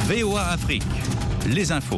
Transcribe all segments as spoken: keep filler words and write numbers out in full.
V O A Afrique, les infos.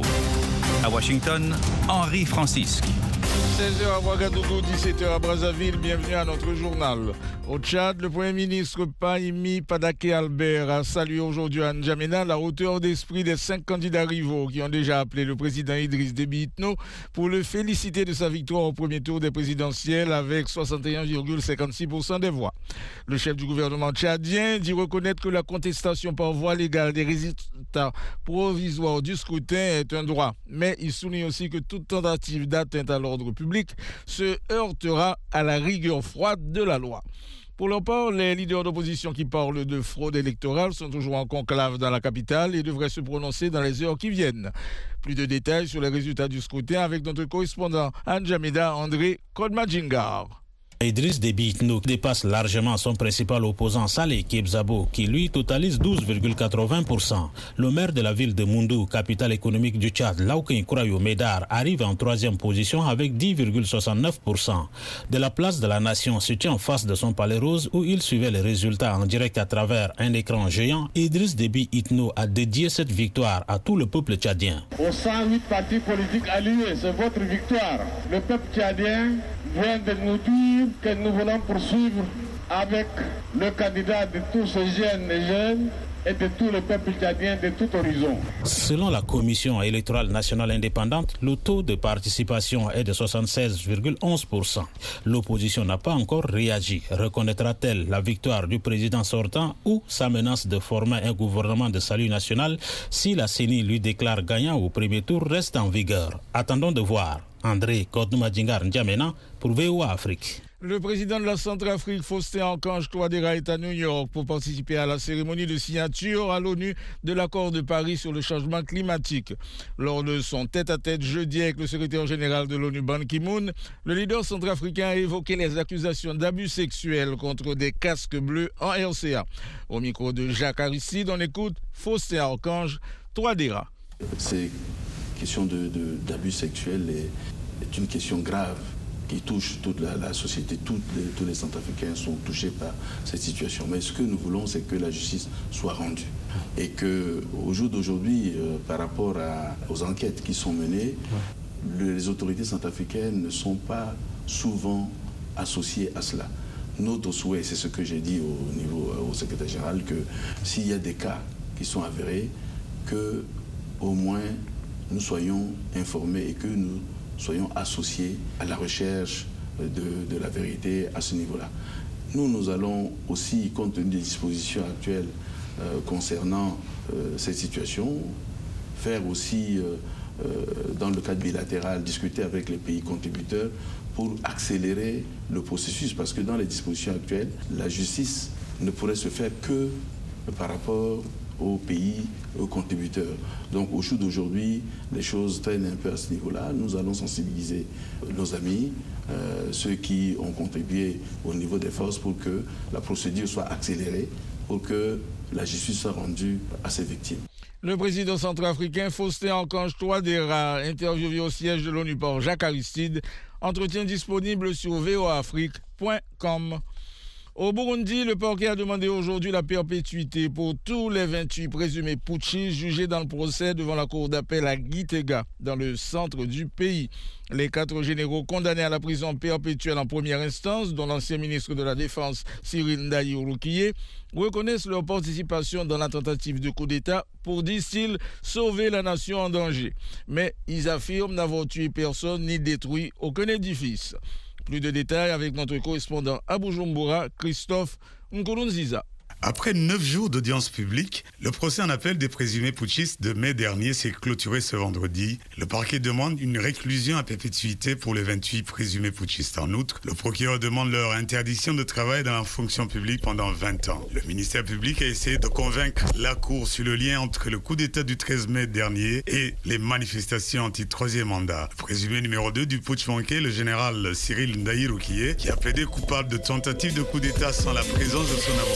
À Washington, Henri Francisque. seize heures à Ouagadougou, dix-sept heures à Brazzaville, bienvenue à notre journal. Au Tchad, le Premier ministre Pahimi Padaké Albert a salué aujourd'hui à N'Djamena la hauteur d'esprit des cinq candidats rivaux qui ont déjà appelé le président Idriss Déby Itno pour le féliciter de sa victoire au premier tour des présidentielles avec soixante et un virgule cinquante-six pour cent des voix. Le chef du gouvernement tchadien dit reconnaître que la contestation par voie légale des résultats provisoires du scrutin est un droit, mais il souligne aussi que toute tentative d'atteinte à l'ordre public se heurtera à la rigueur froide de la loi. Pour leur part, les leaders d'opposition qui parlent de fraude électorale sont toujours en conclave dans la capitale et devraient se prononcer dans les heures qui viennent. Plus de détails sur les résultats du scrutin avec notre correspondant à N'Djamena, André Kodmadjingar. Idriss Déby Itno dépasse largement son principal opposant Saleh Kebzabo qui lui totalise douze virgule quatre-vingts pour cent. Le maire de la ville de Moundou, capitale économique du Tchad, Laouken Kourayo Médar, arrive en troisième position avec dix virgule soixante-neuf pour cent. De la place de la Nation se tient en face de son palais rose où il suivait les résultats en direct à travers un écran géant. Idriss Déby Itno a dédié cette victoire à tout le peuple tchadien. Aux cent huit partis politiques alliés, c'est votre victoire. Le peuple tchadien vient de nous dire que nous voulons poursuivre avec le candidat de tous ces jeunes et jeunes et de tout le peuple tchadien de tout horizon. Selon la Commission électorale nationale indépendante, le taux de participation est de soixante-seize virgule onze pour cent. L'opposition n'a pas encore réagi. Reconnaîtra-t-elle la victoire du président sortant ou sa menace de former un gouvernement de salut national si la C E N I lui déclare gagnant au premier tour reste en vigueur? Attendons de voir. André Kodmadjingar N'Djamena pour V O A Afrique. Le président de la Centrafrique, Faustin Archange Touadéra, est à New York pour participer à la cérémonie de signature à l'ONU de l'accord de Paris sur le changement climatique. Lors de son tête-à-tête jeudi avec le secrétaire général de l'ONU, Ban Ki-moon, le leader centrafricain a évoqué les accusations d'abus sexuels contre des casques bleus en R C A. Au micro de Jacques Aristide, on écoute Faustin Archange Touadéra. Ces questions de, de, d'abus sexuels est, est une question grave qui touche toute la, la société. Toutes les, tous les Centrafricains sont touchés par cette situation. Mais ce que nous voulons, c'est que la justice soit rendue. Et qu'au jour d'aujourd'hui, euh, par rapport à, aux enquêtes qui sont menées, le, les autorités centrafricaines ne sont pas souvent associées à cela. Notre souhait, c'est ce que j'ai dit au niveau au secrétaire général, que s'il y a des cas qui sont avérés, que au moins nous soyons informés et que nous soyons associés à la recherche de, de la vérité à ce niveau-là. Nous, nous allons aussi, compte tenu des dispositions actuelles euh, concernant euh, cette situation, faire aussi, euh, euh, dans le cadre bilatéral, discuter avec les pays contributeurs pour accélérer le processus, parce que dans les dispositions actuelles, la justice ne pourrait se faire que par rapport aux pays, aux contributeurs. Donc au jour d'aujourd'hui, les choses traînent un peu à ce niveau-là. Nous allons sensibiliser nos amis, euh, ceux qui ont contribué au niveau des forces pour que la procédure soit accélérée, pour que la justice soit rendue à ces victimes. Le président centrafricain Faustin Archange Touadéra, interviewé au siège de l'ONU par Jacques Aristide, entretien disponible sur v o a afrique point com. Au Burundi, le parquet a demandé aujourd'hui la perpétuité pour tous les vingt-huit présumés putschistes jugés dans le procès devant la cour d'appel à Gitega, dans le centre du pays. Les quatre généraux condamnés à la prison perpétuelle en première instance, dont l'ancien ministre de la Défense Cyril Ndayi Olukiye, reconnaissent leur participation dans la tentative de coup d'État pour, disent-ils, sauver la nation en danger. Mais ils affirment n'avoir tué personne ni détruit aucun édifice. Plus de détails avec notre correspondant à Bujumbura, Christophe Nkurunziza. Après neuf jours d'audience publique, le procès en appel des présumés putschistes de mai dernier s'est clôturé ce vendredi. Le parquet demande une réclusion à perpétuité pour les vingt-huit présumés putschistes. En outre, le procureur demande leur interdiction de travail dans la fonction publique pendant vingt ans. Le ministère public a essayé de convaincre la Cour sur le lien entre le coup d'État du treize mai dernier et les manifestations anti-troisième mandat. Le présumé numéro deux du putsch manqué, le général Cyril Ndayi Olukiye, qui a plaidé coupable de tentative de coup d'État sans la présence de son avocat,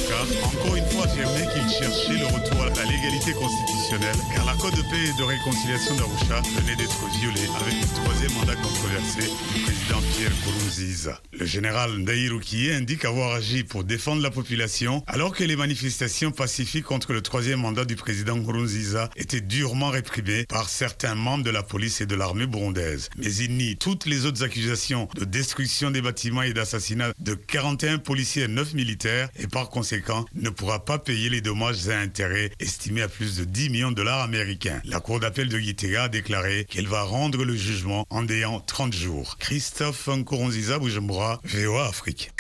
encore une fois affirmé qu'il cherchait le retour à la légalité constitutionnelle, car l'accord de paix et de réconciliation d'Arusha venait d'être violé avec le troisième mandat controversé du président Pierre Nkurunziza. Le général Ndaye Rukiye indique avoir agi pour défendre la population, alors que les manifestations pacifiques contre le troisième mandat du président Nkurunziza étaient durement réprimées par certains membres de la police et de l'armée burundaise. Mais il nie toutes les autres accusations de destruction des bâtiments et d'assassinat de quarante et un policiers et neuf militaires et par conséquent ne pourra pas payer les dommages et intérêts estimés à plus de dix millions de dollars américains. La cour d'appel de Gitega a déclaré qu'elle va rendre le jugement en ayant trente jours. Christophe Nkurunziza, Bujumbura, V O A Afrique.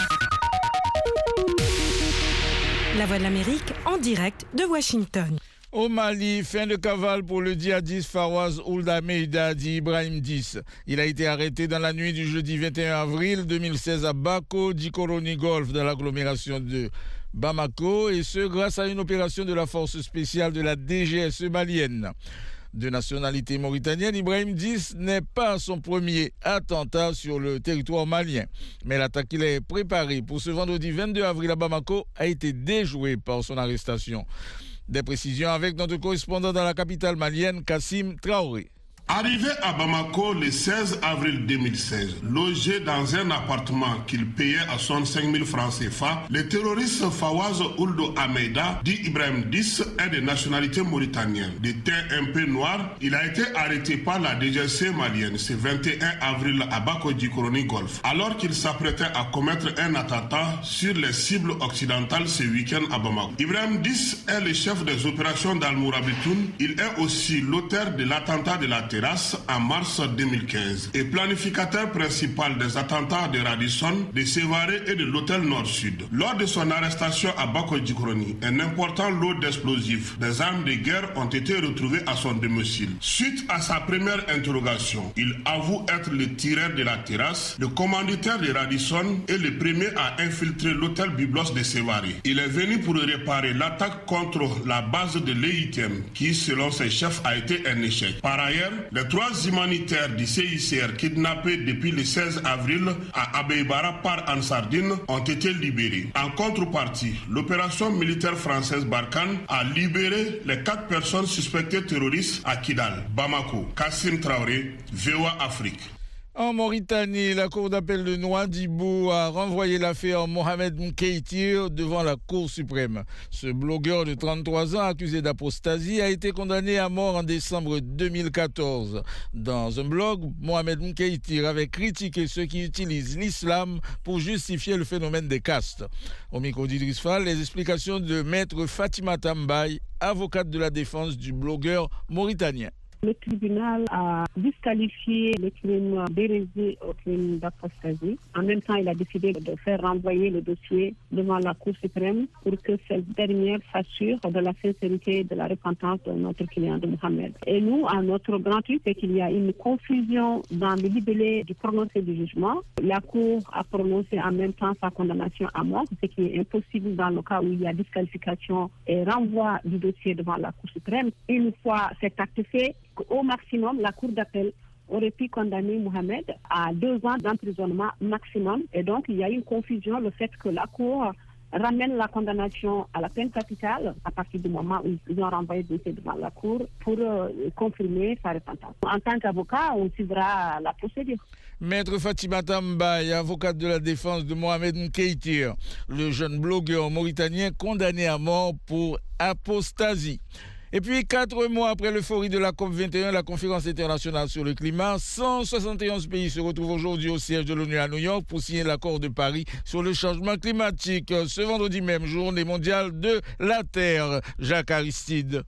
La Voix de l'Amérique en direct de Washington. Au Mali, fin de cavale pour le djihadiste Fawaz Ould Ahmeida dit Ibrahim dix. Il a été arrêté dans la nuit du jeudi vingt et un avril deux mille seize à Bako, Djikoroni Golf, dans l'agglomération de Bamako, et ce grâce à une opération de la force spéciale de la D G S E malienne. De nationalité mauritanienne, Ibrahim dix n'est pas son premier attentat sur le territoire malien. Mais l'attaque qu'il a préparée pour ce vendredi vingt-deux avril à Bamako a été déjouée par son arrestation. Des précisions avec notre correspondant dans la capitale malienne, Kassim Traoré. Arrivé à Bamako le seize avril deux mille seize, logé dans un appartement qu'il payait à soixante-cinq mille francs C F A, le terroriste Fawaz Ould Ahmeida, dit Ibrahim dix, est de nationalité mauritanienne. De teint un peu noir, il a été arrêté par la D G S E malienne ce vingt et un avril à Bako Djikoroni Golf, alors qu'il s'apprêtait à commettre un attentat sur les cibles occidentales ce week-end à Bamako. Ibrahim dix est le chef des opérations d'Al-Mourabitoun. Il est aussi l'auteur de l'attentat de la terrasse en mars deux mille quinze et planificateur principal des attentats de Radisson, de Sévaré et de l'hôtel Nord-Sud. Lors de son arrestation à Bako Djikoroni, un important lot d'explosifs, des armes de guerre ont été retrouvés à son domicile. Suite à sa première interrogation, il avoue être le tireur de la terrasse, le commanditaire de Radisson et le premier à infiltrer l'hôtel Byblos de Sévaré. Il est venu pour réparer l'attaque contre la base de l'E I T M qui, selon ses chefs, a été un échec. Par ailleurs, les trois humanitaires du C I C R kidnappés depuis le seize avril à Abeybara par Ansardine ont été libérés. En contrepartie, l'opération militaire française Barkhane a libéré les quatre personnes suspectées terroristes à Kidal, Bamako. Kassim Traoré, V O A Afrique. En Mauritanie, la cour d'appel de Nouadhibou a renvoyé l'affaire Mohamed Mkeitir devant la Cour suprême. Ce blogueur de trente-trois ans accusé d'apostasie a été condamné à mort en décembre deux mille quatorze. Dans un blog, Mohamed Mkeitir avait critiqué ceux qui utilisent l'islam pour justifier le phénomène des castes. Au micro d'Idriss Fall, les explications de maître Fatimata Mbaye, avocate de la défense du blogueur mauritanien. Le tribunal a disqualifié le crime d'hérésie au crime d'apostasie. En même temps, il a décidé de faire renvoyer le dossier devant la Cour suprême pour que cette dernière s'assure de la sincérité de la repentance de notre client de Mohamed. Et nous, à notre grand truc, c'est qu'il y a une confusion dans le libellé du prononcé du jugement. La Cour a prononcé en même temps sa condamnation à mort, ce qui est impossible dans le cas où il y a disqualification et renvoi du dossier devant la Cour suprême. Une fois cet acte fait, au maximum, la Cour d'appel aurait pu condamner Mohamed à deux ans d'emprisonnement maximum. Et donc, il y a une confusion, le fait que la Cour ramène la condamnation à la peine capitale à partir du moment où ils ont renvoyé le dossier devant la Cour pour euh, confirmer sa repentance. En tant qu'avocat, on suivra la procédure. Maître Fatimata Mbaye, avocate de la défense de Mohamed Mkeitir, le jeune blogueur mauritanien condamné à mort pour apostasie. Et puis, quatre mois après l'euphorie de la COP vingt et un, la conférence internationale sur le climat, cent soixante et onze pays se retrouvent aujourd'hui au siège de l'ONU à New York pour signer l'accord de Paris sur le changement climatique. Ce vendredi même, journée mondiale de la Terre. Jacques Aristide.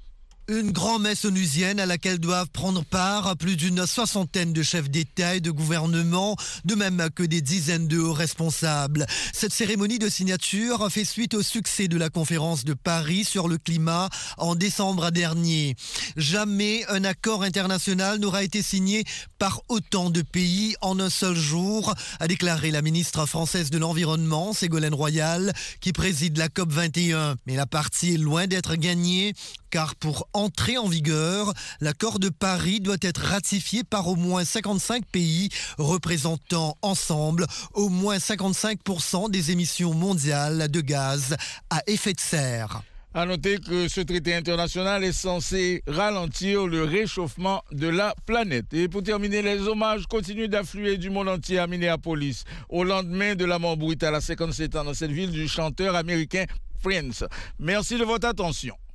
Une grand-messe onusienne à laquelle doivent prendre part plus d'une soixantaine de chefs d'État et de gouvernement, de même que des dizaines de hauts responsables. Cette cérémonie de signature fait suite au succès de la conférence de Paris sur le climat en décembre dernier. Jamais un accord international n'aura été signé par autant de pays en un seul jour, a déclaré la ministre française de l'Environnement, Ségolène Royal, qui préside la COP vingt et un. Mais la partie est loin d'être gagnée, car pour entrer en vigueur. L'accord de Paris doit être ratifié par au moins cinquante-cinq pays, représentant ensemble au moins cinquante-cinq pour cent des émissions mondiales de gaz à effet de serre. À noter que ce traité international est censé ralentir le réchauffement de la planète. Et pour terminer, les hommages continuent d'affluer du monde entier à Minneapolis au lendemain de la mort brutale à cinquante-sept ans dans cette ville du chanteur américain Prince. Merci de votre attention.